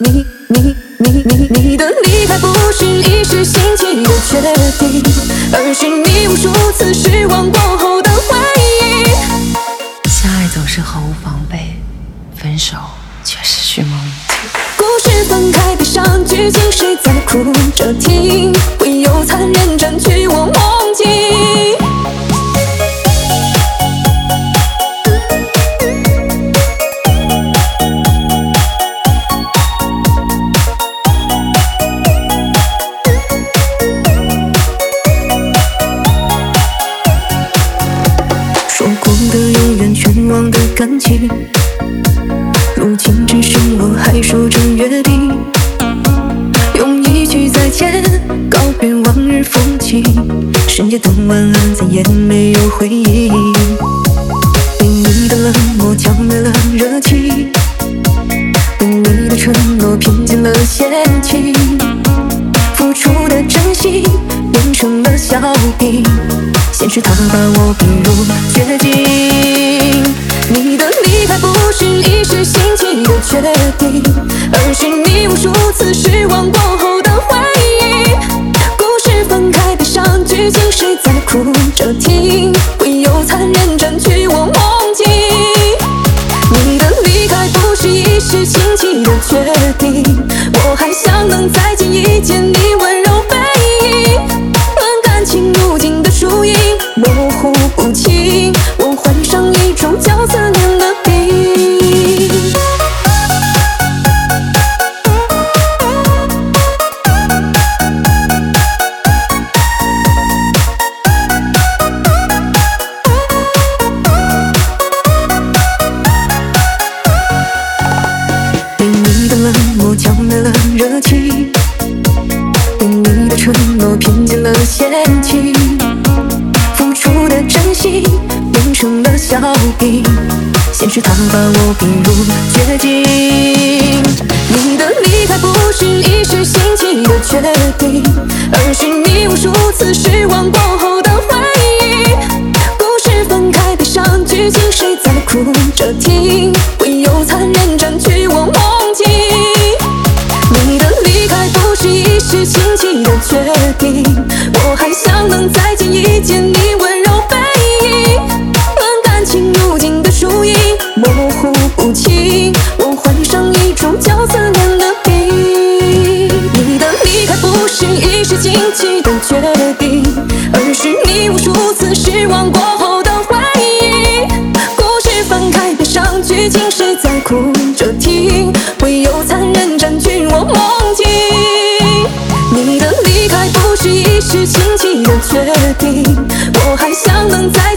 你的离开不是一时兴起的决定，而是你无数次失望过后的回忆。 相爱总是毫无防备，分手却是蓄谋已久。 故事分开，悲伤剧情谁在哭着听？会有残忍占据我梦境。说过的永远，全忘的感情，如今只剩我还守着约定，用一句再见告别往日风景。深夜的晚安再也没有回应，被你的冷漠浇灭了热情，被你的承诺骗进了陷阱，付出的真心变成了笑柄，现实它把我逼入绝境。你的离开不是一时兴起的决定，而是你无数次失望过后的回忆。故事分开，悲伤剧情谁在哭着听？会有残忍占据我梦境。你的离开不是一时兴起的决定，我还想能再见一见你温柔背影。论感情如今的输赢模糊不清，我患上一种叫思念的病。被你的冷漠浇灭了热情，被你的承诺骗进了陷阱，付出的真心变成了笑柄，现实它把我逼入绝境。你的离开不是一时兴起的决定，而是你无数次失望过后的回忆。故事分开，悲伤剧情谁在哭着听？会有残忍占据我梦境。你的离开不是一时兴起的决定，我还想能再见一见你温柔背影。论感情如今的输赢模糊不清，我患上一种叫思念的病。你的离开不是一时兴起的决定，而是你无数次失望过后的回忆。故事分开，悲伤剧情谁在哭着听？会有残忍占据我梦境。你的离开不是一时兴起的决定，我还想能再